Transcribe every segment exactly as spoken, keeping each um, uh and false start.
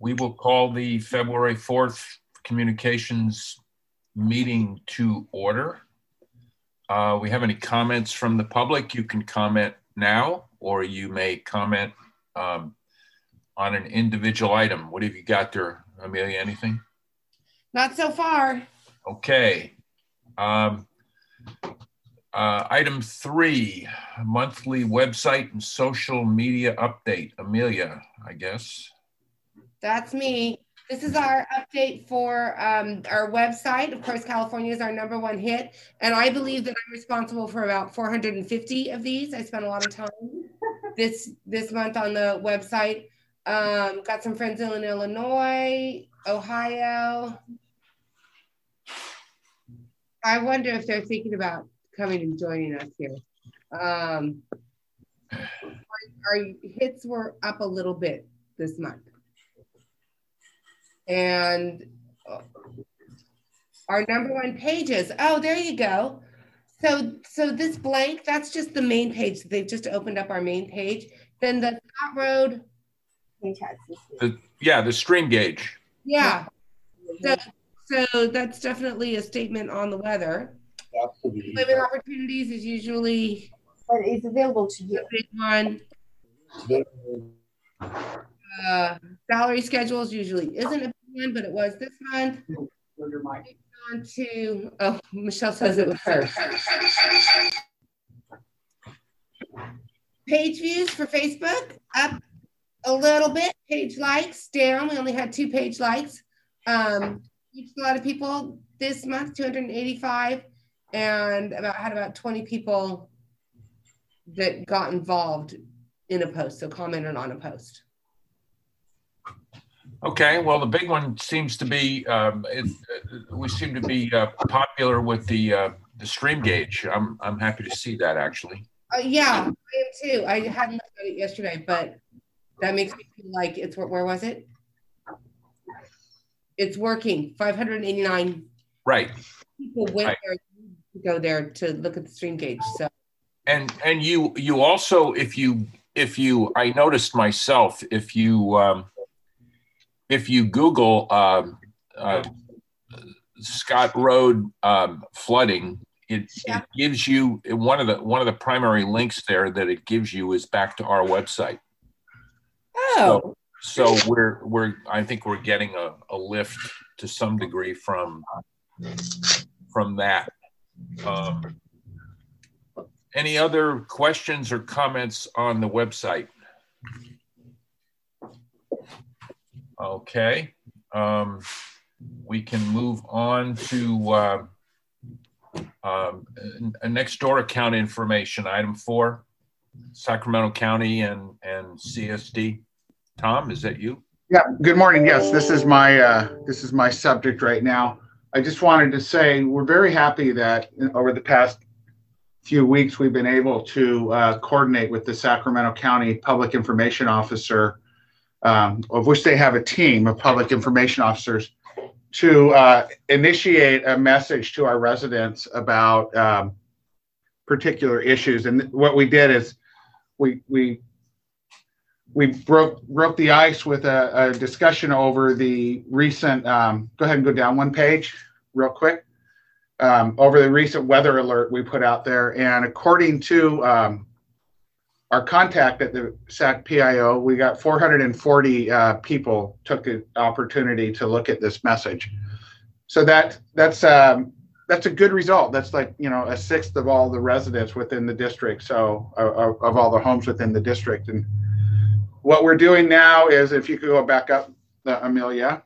we will call the February fourth communications meeting to order. Uh, we have any comments from the public? You can comment now, or you may comment um, on an individual item. What have you got there, Amelia? Anything? Not so far. Okay. Um, uh, item three, monthly website and social media update. Amelia, I guess. That's me. This is our update for um, our website. Of course, California is our number one hit. And I believe that I'm responsible for about four hundred fifty of these. I spent a lot of time this, this month on the website. Um, got some friends in Illinois, Ohio. I wonder if they're thinking about coming and joining us here. Um, our, our hits were up a little bit this month. And our number one pages. Oh, there you go. So, so this blank, that's just the main page. They've just opened up our main page. Then the Scott Road. The, yeah, the stream gauge. Yeah. So, so that's definitely a statement on the weather. Absolutely. Living opportunities is usually. But it's available to you. A big one. Uh, salary schedules usually isn't a big one, but it was this month. On to, oh, Michelle says it was her. Page views for Facebook up a little bit. Page likes down. We only had two page likes. Um, reached a lot of people this month, two hundred eighty-five, and about had about twenty people that got involved in a post, so commented on a post. Okay, well, the big one seems to be, um, it, uh, we seem to be uh, popular with the uh, the stream gauge. I'm, I'm happy to see that, actually. Uh, yeah, I am too. I hadn't looked at it yesterday, but that makes me feel like it's, where was it? It's working, five hundred eighty-nine. Right. People went right. there to go there to look at the stream gauge, so. And, and you, you also, if you, if you, I noticed myself, if you, um, if you Google um, uh, Scott Road um, flooding, it, yeah. it gives you one of the one of the primary links there that it gives you is back to our website. Oh, so, so we're we're I think we're getting a, a lift to some degree from from that. Um, any other questions or comments on the website? Okay, um, we can move on to uh, um, a next door account information, item four, Sacramento County and, and C S D. Tom, is that you? Yeah, good morning. Yes, this is my uh, this is my subject right now. I just wanted to say we're very happy that over the past few weeks we've been able to uh, coordinate with the Sacramento County Public Information Officer, Um, of which they have a team of public information officers, to uh, initiate a message to our residents about um, particular issues. And what we did is we we we broke broke the ice with a, a discussion over the recent. Um, go ahead and go down one page real quick. Um, over the recent weather alert we put out there, and according to um, our contact at the S A C P I O, we got four hundred forty uh, people took the opportunity to look at this message. So that that's um, that's a good result. That's like, you know, a sixth of all the residents within the district. So uh, of all the homes within the district. And what we're doing now is, if you could go back up, uh, Amelia,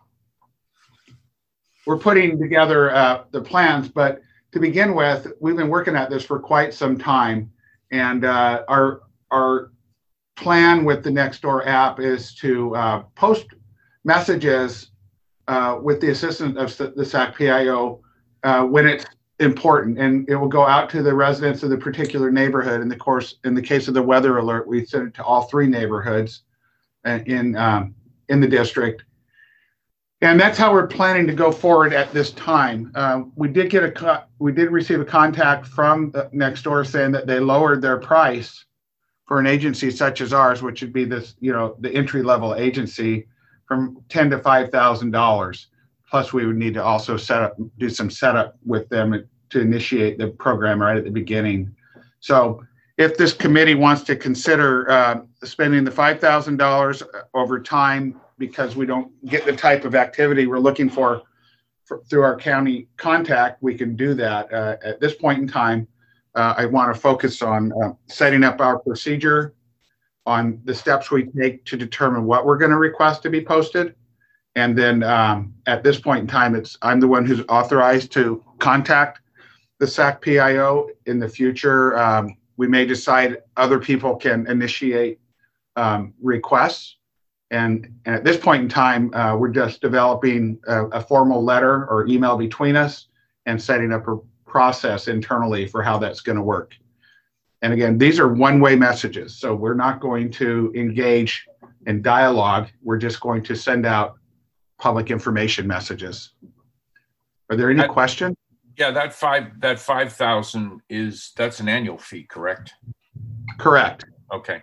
we're putting together uh, the plans. But to begin with, we've been working at this for quite some time, and uh, our Our plan with the Nextdoor app is to uh, post messages uh, with the assistance of the S A C P I O uh, when it's important, and it will go out to the residents of the particular neighborhood. In the course, in the case of the weather alert, we sent it to all three neighborhoods in um, in the district, and that's how we're planning to go forward at this time. Uh, we did get a we did receive a contact from Nextdoor saying that they lowered their price for an agency such as ours, which would be this, you know, the entry level agency, from ten to five thousand dollars. Plus, we would need to also set up, do some setup with them to initiate the program right at the beginning. So, if this committee wants to consider uh, spending the five thousand dollars over time because we don't get the type of activity we're looking for, for through our county contact, we can do that. Uh, at this point in time, uh, I want to focus on uh, setting up our procedure, on the steps we take to determine what we're going to request to be posted. And then um, at this point in time, it's I'm the one who's authorized to contact the S A C P I O. In the future, um, we may decide other people can initiate um, requests. And, and at this point in time, uh, we're just developing a, a formal letter or email between us and setting up a process internally for how that's going to work. And again, these are one-way messages. So we're not going to engage in dialogue. We're just going to send out public information messages. Are there any I, questions? Yeah, that five that five thousand is that's an annual fee, correct? Correct. Okay.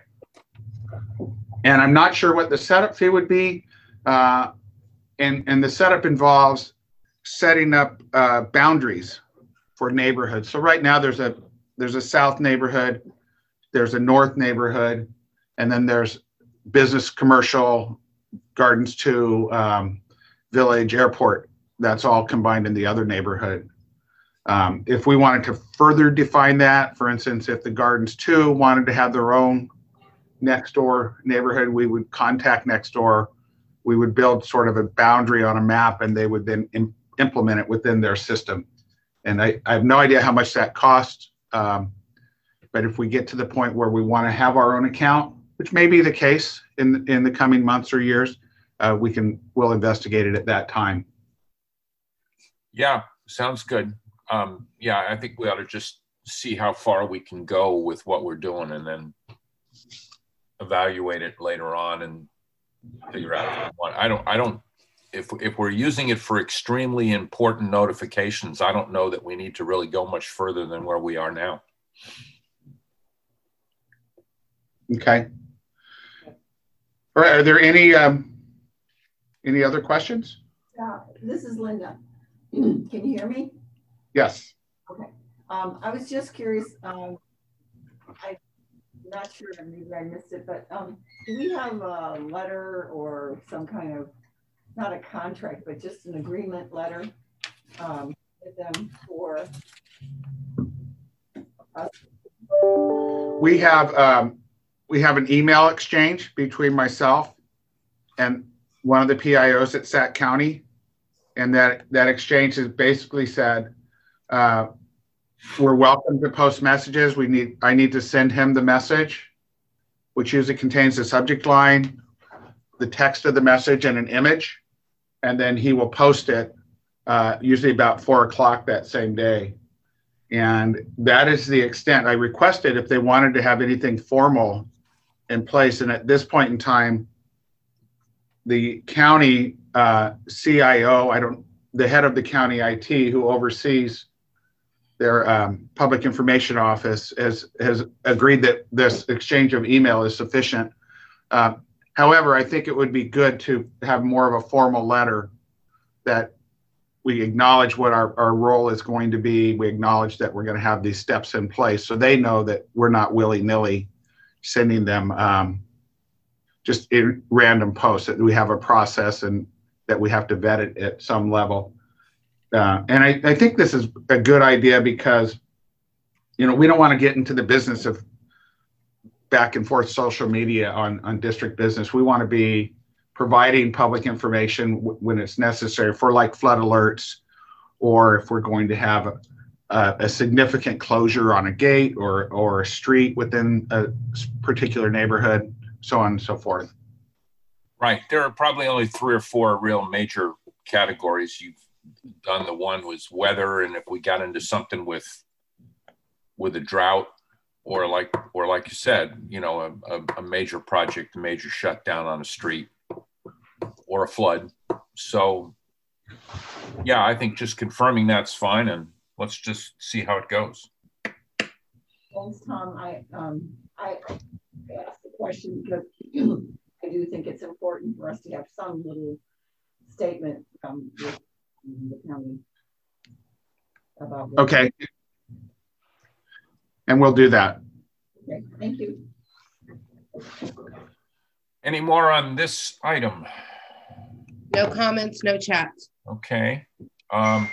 And I'm not sure what the setup fee would be. Uh, and, and the setup involves setting up uh, boundaries for neighborhoods. So right now there's a there's a south neighborhood, there's a north neighborhood, and then there's business, commercial, Gardens two, um, Village, Airport. That's all combined in the other neighborhood. Um, if we wanted to further define that, for instance, if the Gardens two wanted to have their own next door neighborhood, we would contact next door. We would build sort of a boundary on a map, and they would then im- implement it within their system. And I, I have no idea how much that costs. Um, but if we get to the point where we want to have our own account, which may be the case in, in the coming months or years, uh, we can, we'll investigate it at that time. Yeah, sounds good. Um, yeah, I think we ought to just see how far we can go with what we're doing and then evaluate it later on and figure out if we want. I don't, I don't, if, if we're using it for extremely important notifications, I don't know that we need to really go much further than where we are now. Okay. All right, are there any, um, any other questions? Yeah, this is Linda. Can you hear me? Yes. Okay. Um, I was just curious. Um, I'm not sure, maybe I missed it, but um, do we have a letter or some kind of, not a contract, but just an agreement letter um, with them for us? We have, um, we have an email exchange between myself and one of the P I Os at Sac County. And that, that exchange has basically said, uh, we're welcome to post messages. We need, I need to send him the message, which usually contains the subject line, the text of the message, and an image. And then he will post it uh, usually about four o'clock that same day. And that is the extent. I requested if they wanted to have anything formal in place. And at this point in time, the county uh, C I O, I don't, the head of the county I T who oversees their um, public information office has, has agreed that this exchange of email is sufficient. Uh, however, I think it would be good to have more of a formal letter that we acknowledge what our, our role is going to be. We acknowledge that we're going to have these steps in place so they know that we're not willy-nilly sending them um, just in random posts, that we have a process and that we have to vet it at some level. Uh, and I, I think this is a good idea because, you know, we don't want to get into the business of back and forth social media on, on district business. We want to be providing public information w- when it's necessary for like flood alerts, or if we're going to have a, a, a significant closure on a gate or, or a street within a particular neighborhood, so on and so forth. Right. There are probably only three or four real major categories. You've done the one was weather, and if we got into something with with a drought, or like or like you said, you know, a, a, a major project, a major shutdown on a street, or a flood. So, yeah, I think just confirming that's fine, and let's just see how it goes. Thanks, Tom. I um I asked the question because I do think it's important for us to have some little statement from the, the county about what. Okay. And we'll do that. Okay, thank you. Any more on this item? No comments, no chats. Okay. Um,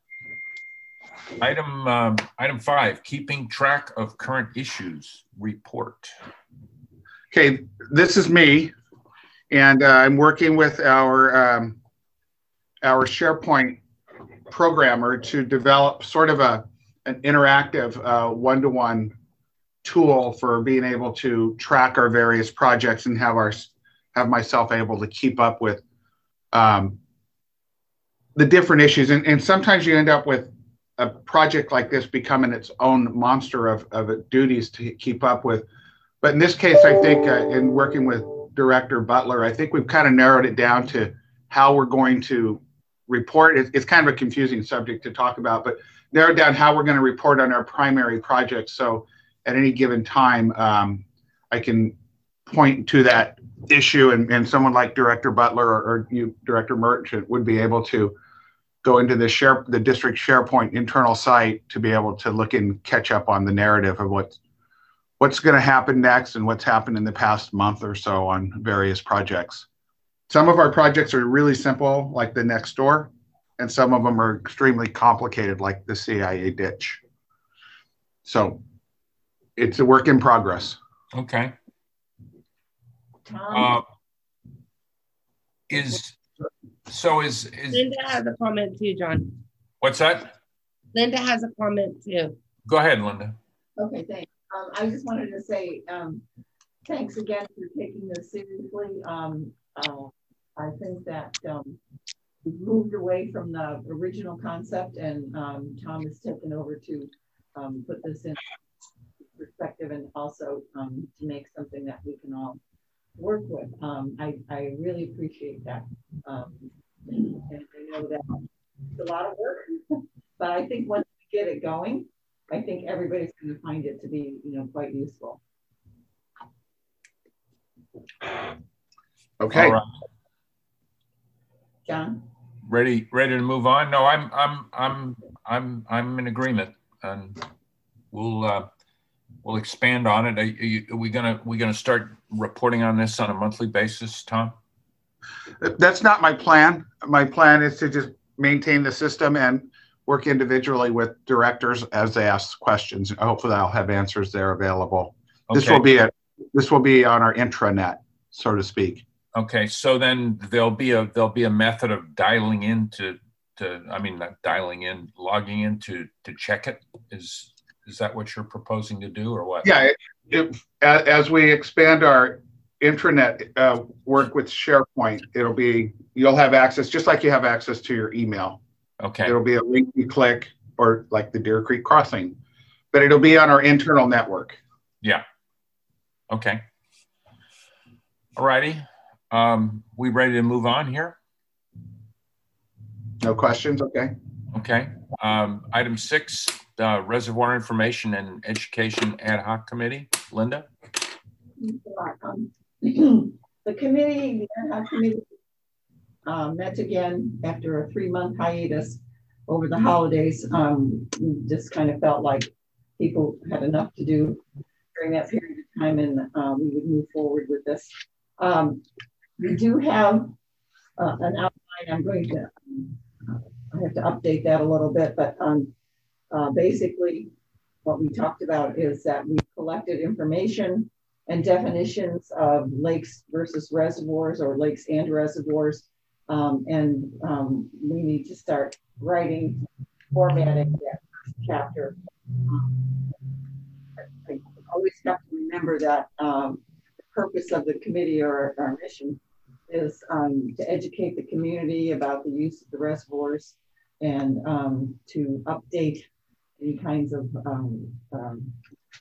item um, item five, keeping track of current issues report. Okay, this is me, and uh, I'm working with our um, our SharePoint programmer to develop sort of a an interactive uh, one-to-one tool for being able to track our various projects and have our have myself able to keep up with um, the different issues. And, and sometimes you end up with a project like this becoming its own monster of, of duties to keep up with. But in this case, I think uh, in working with Director Butler, I think we've kind of narrowed it down to how we're going to report. It's, it's kind of a confusing subject to talk about, but narrowed down how we're going to report on our primary projects. So at any given time, um, I can point to that issue, and, and someone like Director Butler or, or you, Director Merchant, would be able to go into the share the district SharePoint internal site to be able to look and catch up on the narrative of what's what's going to happen next and what's happened in the past month or so on various projects. Some of our projects are really simple, like the next door, and some of them are extremely complicated, like the C I A ditch. So it's a work in progress. Okay. Tom? Uh, is so is, is Linda has a comment too, John. What's that? Linda has a comment too. Go ahead, Linda. Okay, thanks. Um, I just wanted to say um, thanks again for taking this seriously. Um, uh, I think that um, we've moved away from the original concept, and um, Tom has taken over to um, put this in perspective and also um, to make something that we can all work with. Um, I, I really appreciate that. Um, and I know that it's a lot of work, but I think once we get it going, I think everybody's going to find it to be, you know, quite useful. Okay. All right. John? Ready, ready to move on? No, I'm, I'm, I'm, I'm, I'm in agreement, and we'll, uh, we'll expand on it. Are, you, are we gonna, we gonna start reporting on this on a monthly basis, Tom? That's not my plan. My plan is to just maintain the system and work individually with directors as they ask questions. Hopefully I'll have answers there available. Okay. This will be a, this will be on our intranet, so to speak. Okay, so then there'll be a there'll be a method of dialing in to to I mean not dialing in, logging in to to check it. Is is that what you're proposing to do, or what? Yeah, it, it, as we expand our intranet uh, work with SharePoint, it'll be you'll have access just like you have access to your email. Okay. It'll be a link you click, or like the Deer Creek Crossing, but it'll be on our internal network. Yeah. Okay. All righty. Um, we ready to move on here? No questions? Okay. Okay. Um, item six, uh, Reservoir Information and Education Ad Hoc Committee. Linda? Um, the committee, the Ad Hoc Committee, uh, met again after a three-month hiatus over the holidays. Um, we just kind of felt like people had enough to do during that period of time, and uh, we would move forward with this. Um, we do have uh, an outline. I'm going to, um, I have to update that a little bit, but um, uh, basically what we talked about is that we collected information and definitions of lakes versus reservoirs, or lakes and reservoirs. Um, and um, we need to start writing, formatting that first chapter. Um, I always have to remember that um, the purpose of the committee, or our mission, is um, to educate the community about the use of the reservoirs, and um, to update any kinds of um, um,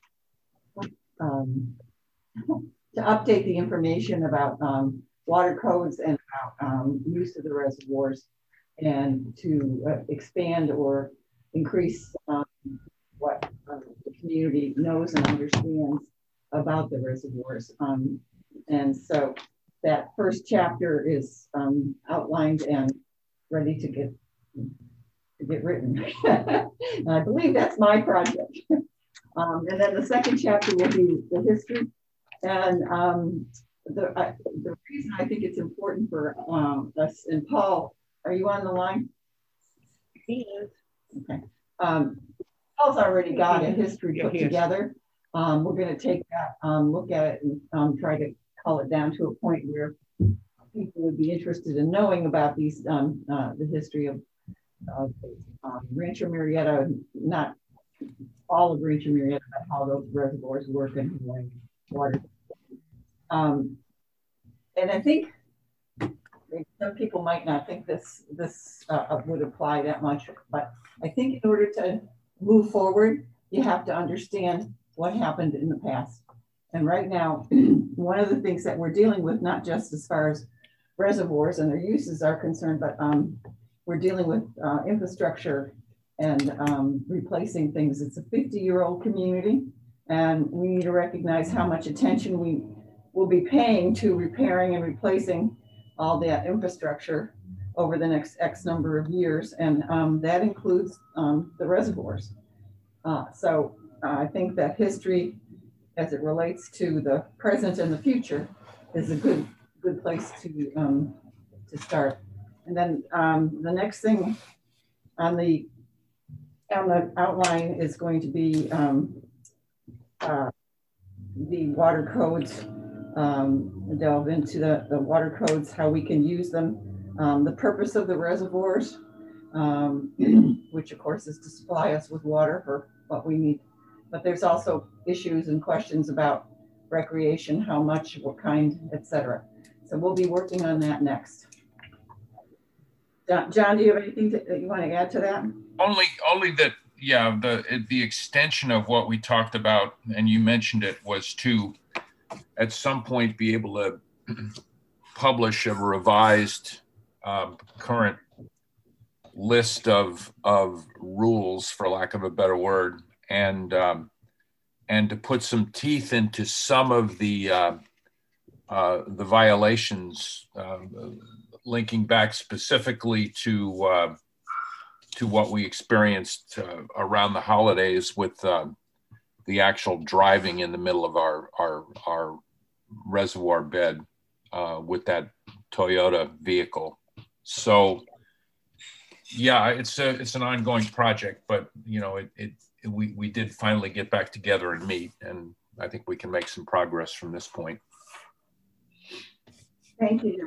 um, to update the information about um, water codes and about um, use of the reservoirs, and to uh, expand or increase um, what uh, the community knows and understands about the reservoirs. Um, and so that first chapter is um, outlined and ready to get to get written. And I believe that's my project. Um, and then the second chapter will be the history. And um, the, I, the reason I think it's important for um, us, and Paul, are you on the line? He is. Okay. Um, Paul's already got a history put together. Um, we're going to take that, um, look at it, and um, try to cull it down to a point where people would be interested in knowing about these, um, uh, the history of uh, um, Rancho Marietta, not all of Rancho Marietta, but how those reservoirs work and water. Um, and I think some people might not think this this uh, would apply that much, but I think in order to move forward, you have to understand what happened in the past. And right now, one of the things that we're dealing with, not just as far as reservoirs and their uses are concerned, but um, we're dealing with uh, infrastructure and um, replacing things. It's a fifty year old community, and we need to recognize how much attention we will be paying to repairing and replacing all that infrastructure over the next X number of years. And um, that includes um, the reservoirs. Uh, so uh, I think that history, as it relates to the present and the future, is a good good place to um, to start. And then um, the next thing on the on the outline is going to be um, uh, the water codes, um, delve into the, the water codes, how we can use them, um, the purpose of the reservoirs, um, which of course is to supply us with water for what we need. But there's also issues and questions about recreation, how much, what kind, et cetera. So we'll be working on that next. John, John, do you have anything to, that you want to add to that? Only, only that, yeah, the the extension of what we talked about, and you mentioned it, was to at some point be able to publish a revised um, current list of of rules, for lack of a better word, and um, and to put some teeth into some of the uh, uh, the violations, uh, linking back specifically to uh, to what we experienced uh, around the holidays with uh, the actual driving in the middle of our our, our reservoir bed uh, with that Toyota vehicle. So yeah, it's a it's an ongoing project, but you know it, it we we did finally get back together and meet, and I think we can make some progress from this point. Thank you.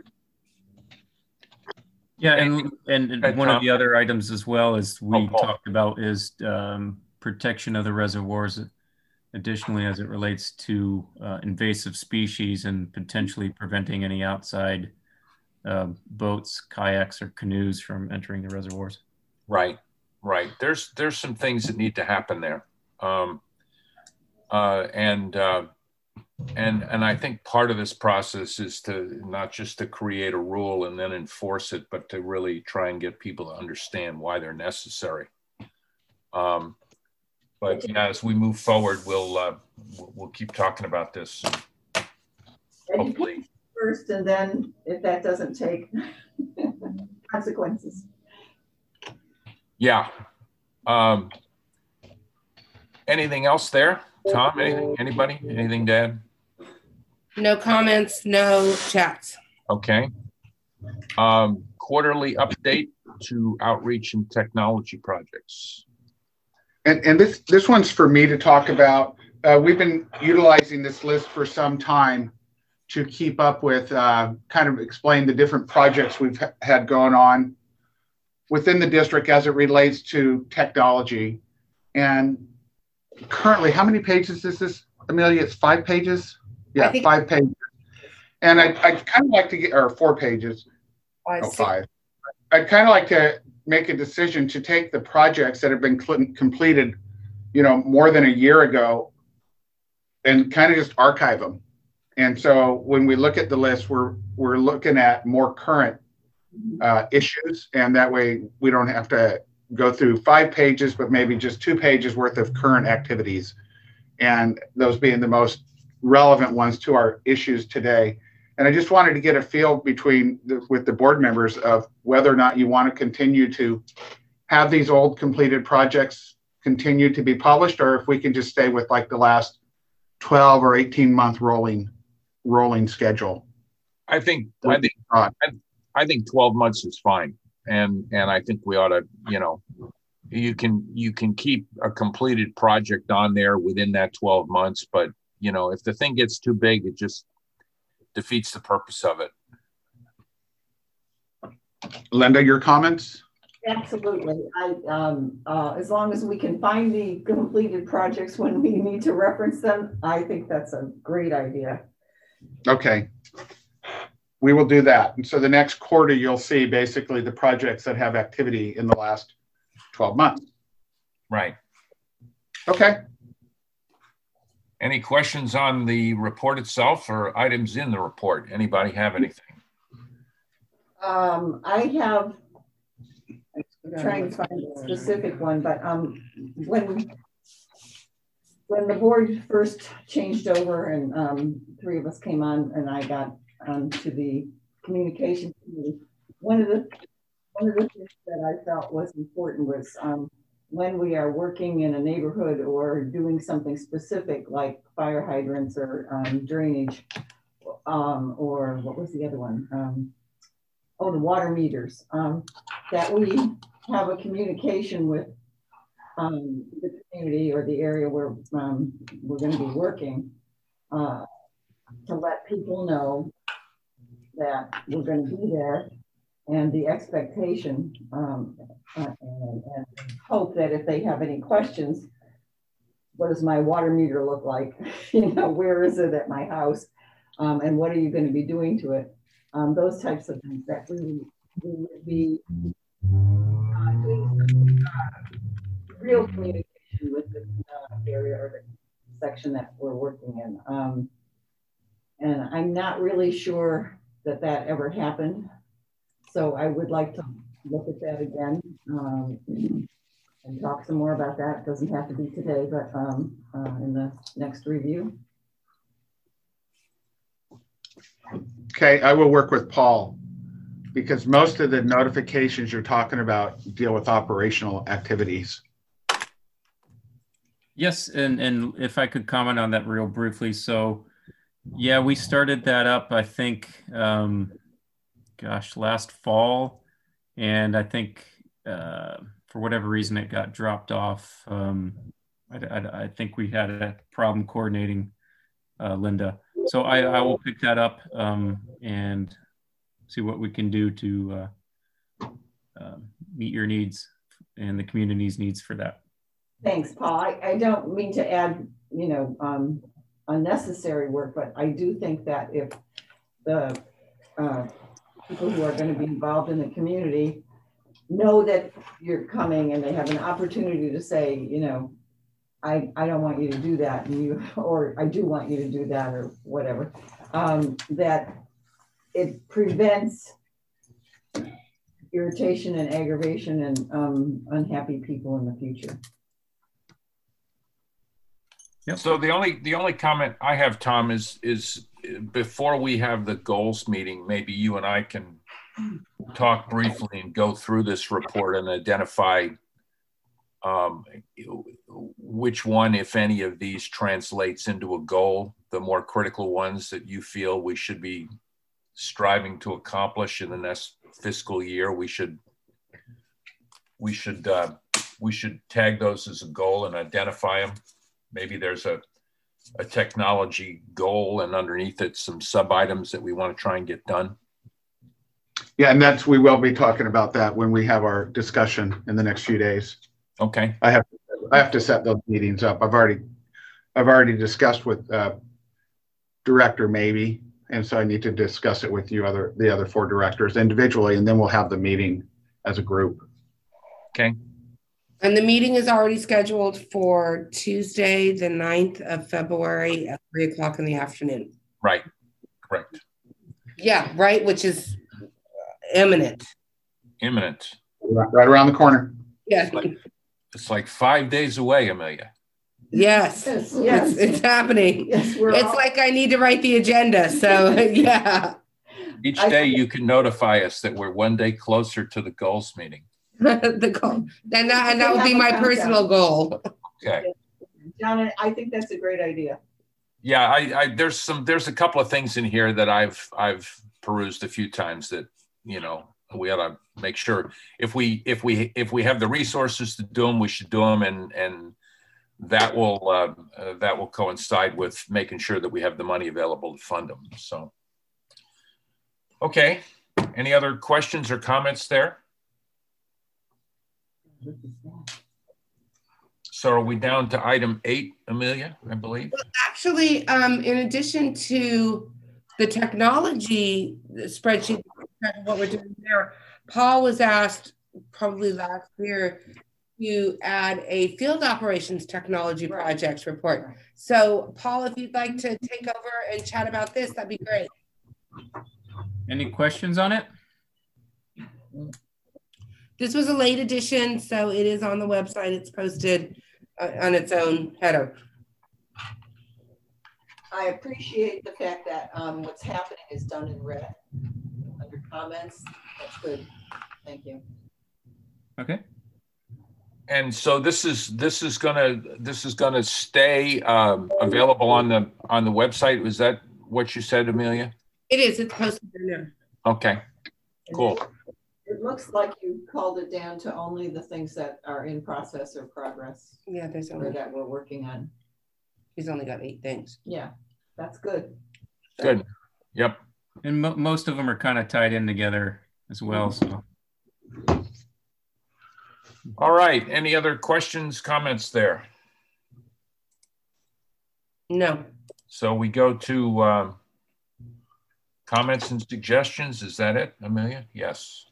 Yeah, and and Hey, one Tom. of the other items as well as we Oh, Paul. talked about is um, protection of the reservoirs. Additionally, as it relates to uh, invasive species and potentially preventing any outside uh, boats, kayaks, or canoes from entering the reservoirs. Right, right. There's there's some things that need to happen there, um, uh, and uh, and and I think part of this process is to not just to create a rule and then enforce it, but to really try and get people to understand why they're necessary. Um, but yeah, as we move forward, we'll uh, we'll keep talking about this. Hopefully, First, and then if that doesn't take consequences. yeah. Um, anything else there, Tom? Anything? Anybody? Anything to add? No comments, no chats. Okay. Um, quarterly update to outreach and technology projects. And, and this, this one's for me to talk about. Uh, we've been utilizing this list for some time to keep up with, uh, kind of explain the different projects we've ha had going on within the district as it relates to technology. And currently, how many pages is this, Amelia? It's five pages? Yeah, think- five pages. And I, I'd kind of like to get, or four pages, Five, oh, six. five. I'd kind of like to make a decision to take the projects that have been completed, you know, more than a year ago and kind of just archive them. And so when we look at the list, we're, we're looking at more current uh, issues. And that way we don't have to go through five pages, but maybe just two pages worth of current activities. And those being the most relevant ones to our issues today. And I just wanted to get a feel between the, with the board members of whether or not you want to continue to have these old completed projects continue to be published, or if we can just stay with like the last twelve or eighteen month rolling rolling schedule. I think I think I, I think twelve months is fine, and and I think we ought to, you know, you can you can keep a completed project on there within that twelve months, but you know, if the thing gets too big, it just defeats the purpose of it. Linda, your comments? Absolutely. I, um, uh, as long as we can find the completed projects when we need to reference them, I think that's a great idea. Okay. We will do that. And so the next quarter, you'll see basically the projects that have activity in the last twelve months. Right. Okay. Any questions on the report itself or items in the report? Anybody have anything? Um, I have, I'm trying to find a specific one, but um, when when the board first changed over and um, three of us came on and I got um, to the communication committee, one of the one of the things that I felt was important was um, when we are working in a neighborhood or doing something specific like fire hydrants or um, drainage, um, or what was the other one? Um, oh, the water meters, um, that we have a communication with um, the community or the area where um, we're going to be working uh, to let people know that we're going to be there, and the expectation um, uh, and, and hope that if they have any questions, what does my water meter look like? You know, where is it at my house? Um, and what are you going to be doing to it? Um, those types of things that we, we would be uh, doing uh, real communication with the uh, area or the section that we're working in. Um, and I'm not really sure that that ever happened. So I would like to look at that again um, and talk some more about that. It doesn't have to be today, but um, uh, in the next review. Okay, I will work with Paul because most of the notifications you're talking about deal with operational activities. Yes, and, and if I could comment on that real briefly. So, yeah, we started that up, I think, um, gosh, last fall. And I think uh, for whatever reason, it got dropped off. Um, I, I, I think we had a problem coordinating, uh, Linda. So I, I will pick that up um, and see what we can do to uh, uh, meet your needs and the community's needs for that. Thanks, Paul. I, I don't mean to add, you know, um, unnecessary work, but I do think that if the uh, people who are going to be involved in the community know that you're coming and they have an opportunity to say, you know, I, I don't want you to do that, and you, or I do want you to do that, or whatever, um, that it prevents irritation and aggravation and um, unhappy people in the future. Yep. So the only the only comment I have, Tom, is is before we have the goals meeting, maybe you and I can talk briefly and go through this report and identify um, which one, if any, of these translates into a goal, the more critical ones that you feel we should be striving to accomplish in the next fiscal year. We should we should uh, we should tag those as a goal and identify them. Maybe there's a, a technology goal and underneath it some sub items that we want to try and get done. Yeah, and that's, we will be talking about that when we have our discussion in the next few days. Okay. I have I have to set those meetings up. I've already I've already discussed with uh, director maybe, and so I need to discuss it with you other the other four directors individually, and then we'll have the meeting as a group. Okay. And the meeting is already scheduled for Tuesday, the ninth of February at three o'clock in the afternoon. Right. Correct. Yeah, right, which is imminent. Imminent. Right around the corner. Yeah. It's like, it's like five days away, Amelia. Yes, Yes, yes. It's, it's happening. Yes, we're It's all- like I need to write the agenda. So yeah, Each I- day you can notify us that we're one day closer to the goals meeting. the goal. And that, and that will be my personal goal. Okay. John, I think that's a great idea. Yeah, I, I there's some there's a couple of things in here that I've I've perused a few times that, you know, we ought to make sure if we if we if we have the resources to do them, we should do them, and and that will uh, uh, that will coincide with making sure that we have the money available to fund them. So, okay, any other questions or comments there? So are we down to item eight, Amelia, I believe? Well, actually, um, in addition to the technology spreadsheet, what we're doing there, Paul was asked probably last year to add a field operations technology projects report. So Paul, if you'd like to take over and chat about this, that'd be great. Any questions on it? This was a late edition, so it is on the website. It's posted uh, on its own header. I appreciate the fact that um, what's happening is done in red under comments. That's good. Thank you. Okay. And so this is this is gonna this is gonna stay um, available on the on the website. Was that what you said, Amelia? It is. It's posted there now. Okay, cool. It looks like you called it down to only the things that are in process or progress Yeah, there's or only that we're working on. he's only got eight things. Yeah, that's good. Good. Yep. And mo most of them are kind of tied in together as well. So, All right. Any other questions, comments there? No. So we go to um, comments and suggestions. Is that it, Amelia? Yes.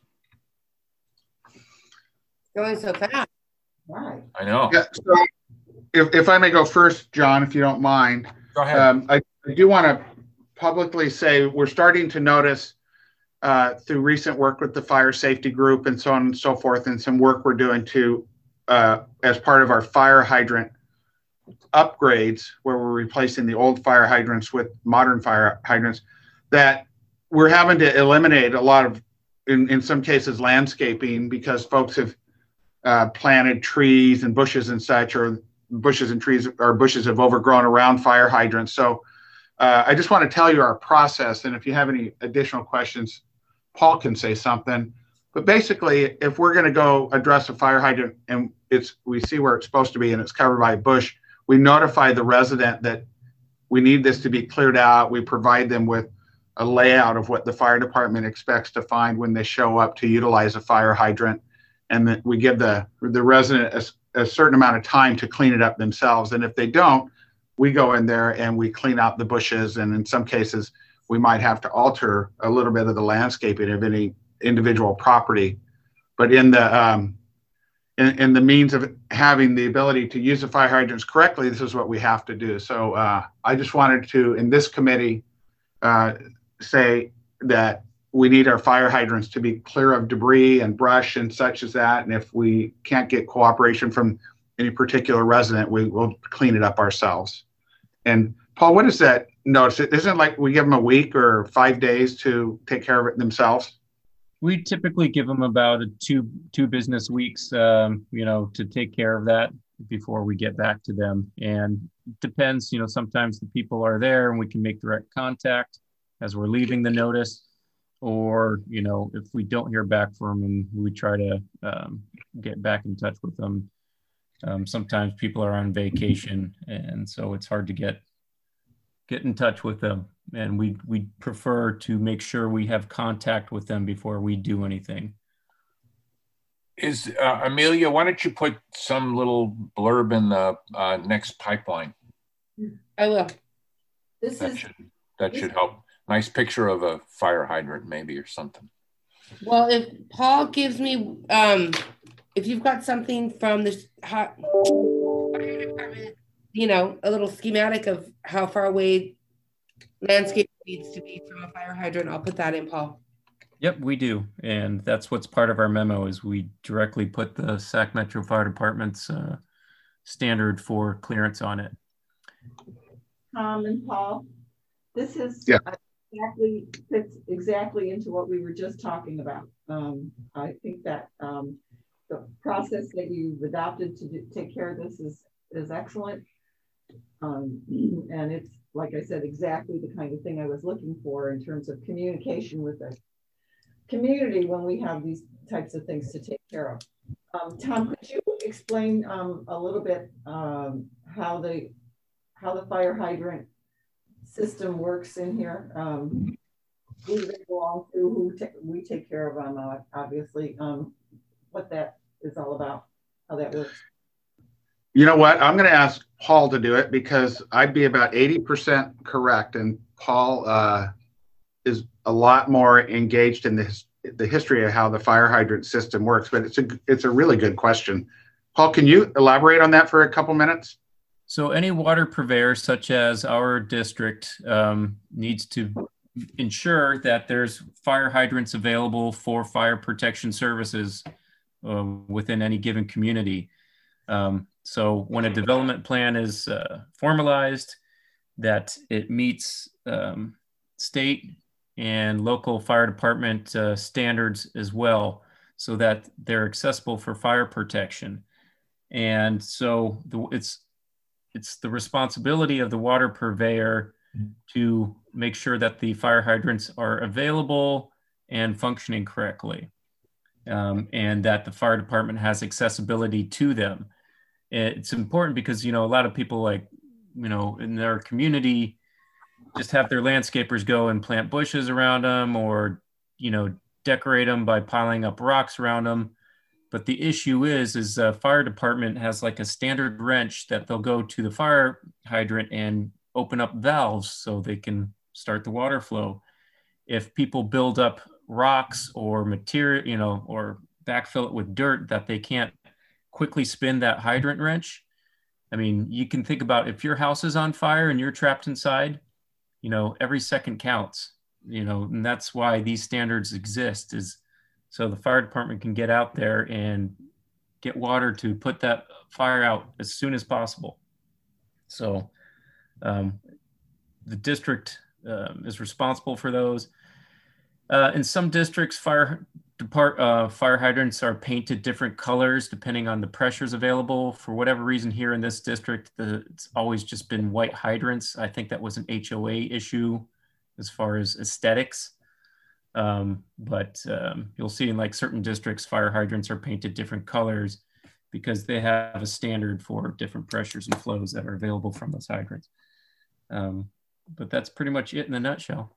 Going so fast. All right. I know. Yeah, so if, if I may go first, John, if you don't mind. Go ahead. Um, I, I do want to publicly say we're starting to notice uh, through recent work with the fire safety group and so on and so forth, and some work we're doing to, uh, as part of our fire hydrant upgrades, where we're replacing the old fire hydrants with modern fire hydrants, that we're having to eliminate a lot of, in, in some cases, landscaping, because folks have uh, planted trees and bushes and such, or bushes and trees or bushes have overgrown around fire hydrants. So uh, I just want to tell you our process, and if you have any additional questions, Paul can say something. But basically, if we're going to go address a fire hydrant and it's we see where it's supposed to be and it's covered by a bush, we notify the resident that we need this to be cleared out. We provide them with a layout of what the fire department expects to find when they show up to utilize a fire hydrant, and that we give the the resident a, a certain amount of time to clean it up themselves. And if they don't, we go in there and we clean out the bushes, and in some cases we might have to alter a little bit of the landscaping of any individual property. But in the um, in, in the means of having the ability to use the fire hydrants correctly, this is what we have to do. So uh, I just wanted to, in this committee, uh, say that we need our fire hydrants to be clear of debris and brush and such as that. And if we can't get cooperation from any particular resident, we will clean it up ourselves. And Paul, what is that notice? Isn't it like we give them a week or five days to take care of it themselves? we typically give them about a two two business weeks, um, you know, to take care of that before we get back to them. And it depends, you know, sometimes the people are there and we can make direct contact as we're leaving the notice, or, you know, if we don't hear back from them, we try to um, get back in touch with them. Um, sometimes people are on vacation, and so it's hard to get get in touch with them. And we we prefer to make sure we have contact with them before we do anything. Is uh, Amelia, why don't you put some little blurb in the uh, next pipeline? I will. This That is, should that should help. Nice picture of a fire hydrant, maybe, or something. Well, if Paul gives me, um, if you've got something from the hot fire department, you know, a little schematic of how far away landscape needs to be from a fire hydrant, I'll put that in, Paul. Yep, we do. And that's what's part of our memo is we directly put the Sac Metro Fire Department's uh, standard for clearance on it. Tom and Paul, this is Yeah. exactly fits exactly into what we were just talking about. Um, I think that um, the process that you've adopted to do, take care of this is is excellent, um, and it's, like I said, exactly the kind of thing I was looking for in terms of communication with the community when we have these types of things to take care of. Um, Tom, could you explain um, a little bit um, how the how the fire hydrant system works in here? Um, who they belong to, who we take care of them, uh, obviously, um, what that is all about, how that works. You know what? I'm going to ask Paul to do it because I'd be about eighty percent correct. And Paul uh, is a lot more engaged in this, the history of how the fire hydrant system works, but it's a, it's a really good question. Paul, can you elaborate on that for a couple minutes? So any water purveyor, such as our district, um, needs to ensure that there's fire hydrants available for fire protection services uh, within any given community. Um, so when a development plan is uh, formalized, that it meets um, state and local fire department uh, standards as well, so that they're accessible for fire protection. And so the, it's it's the responsibility of the water purveyor to make sure that the fire hydrants are available and functioning correctly, um, and that the fire department has accessibility to them. It's important because, you know, a lot of people, like, you know, in their community just have their landscapers go and plant bushes around them, or, you know, decorate them by piling up rocks around them. But the issue is, is the fire department has like a standard wrench that they'll go to the fire hydrant and open up valves so they can start the water flow. If people build up rocks or material, you know, or backfill it with dirt that they can't quickly spin that hydrant wrench. I mean, you can think about if your house is on fire and you're trapped inside, you know, every second counts, you know, and that's why these standards exist, is so the fire department can get out there and get water to put that fire out as soon as possible. So um, the district um, is responsible for those. Uh, in some districts, fire depart, uh, fire hydrants are painted different colors depending on the pressures available. For whatever reason, here in this district, the, it's always just been white hydrants. I think that was an H O A issue as far as aesthetics. Um, but um, you'll see in like certain districts, fire hydrants are painted different colors because they have a standard for different pressures and flows that are available from those hydrants. Um, but that's pretty much it in a nutshell.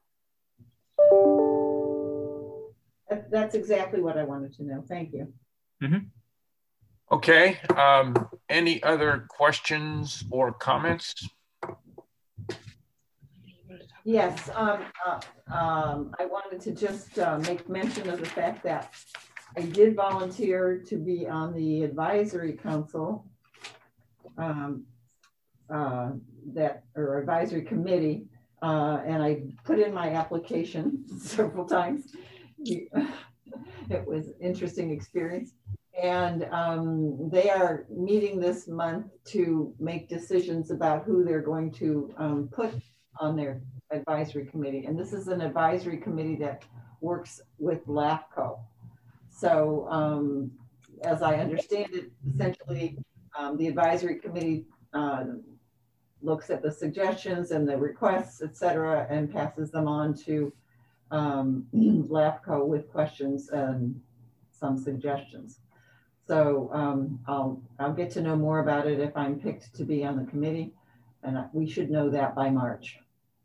That's exactly what I wanted to know. Thank you. Mm-hmm. Okay. Um, any other questions or comments? Yes. Um, uh, um, I wanted to just uh, make mention of the fact that I did volunteer to be on the advisory council, um, uh, that or advisory committee, uh, and I put in my application several times. It was an interesting experience, and um, they are meeting this month to make decisions about who they're going to um, put on their advisory committee. And this is an advisory committee that works with LAFCO. So um, as I understand it, essentially um, the advisory committee uh, looks at the suggestions and the requests, et cetera, and passes them on to um, LAFCO with questions and some suggestions. So um, I'll, I'll get to know more about it if I'm picked to be on the committee, and we should know that by March.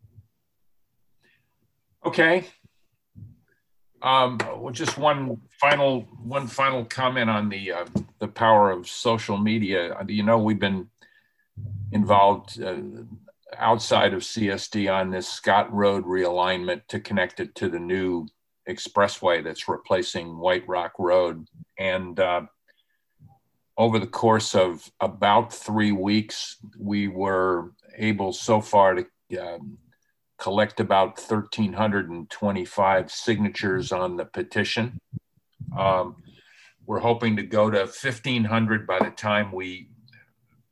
Okay. Um, well, just one final one final comment on the uh, the power of social media. You know, we've been involved uh, outside of C S D on this Scott Road realignment to connect it to the new expressway that's replacing White Rock Road. And uh, over the course of about three weeks, we were able so far to uh, collect about one thousand three hundred twenty-five signatures on the petition. Um, we're hoping to go to fifteen hundred by the time we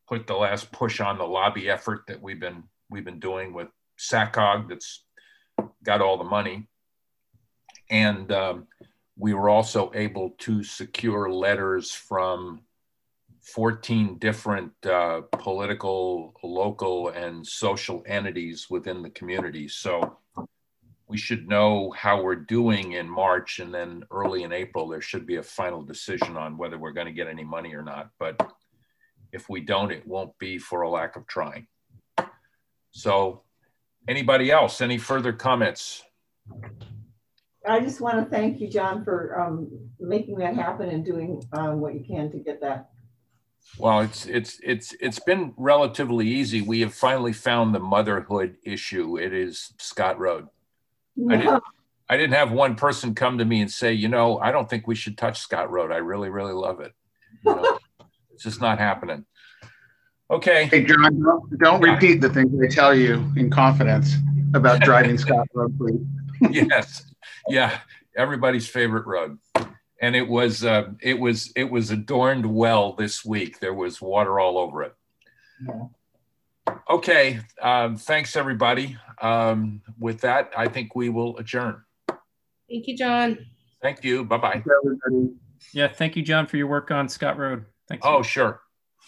put the last push on the lobby effort that we've been we've been doing with SACOG that's got all the money. And um, we were also able to secure letters from fourteen different uh, political, local, and social entities within the community. So we should know how we're doing in March, and then early in April, there should be a final decision on whether we're going to get any money or not. But if we don't, it won't be for a lack of trying. So anybody else, any further comments? I just want to thank you, John, for um, making that happen and doing um, what you can to get that. Well, it's it's it's it's been relatively easy. We have finally found the motherhood issue. It is Scott Road. No. I didn't, I didn't have one person come to me and say, you know, I don't think we should touch Scott Road. I really, really love it. You know, it's just not happening. Okay. Hey, John, don't, don't Yeah. repeat the things I tell you in confidence about driving Scott Road, please. Yes. Yeah. Everybody's favorite road. And it was, uh, it was, it was adorned well this week. There was water all over it. Yeah. Okay. Um, thanks, everybody. Um, with that, I think we will adjourn. Thank you, John. Thank you. Bye-bye. Everybody. Yeah, thank you, John, for your work on Scott Road. Thanks. Oh, sure.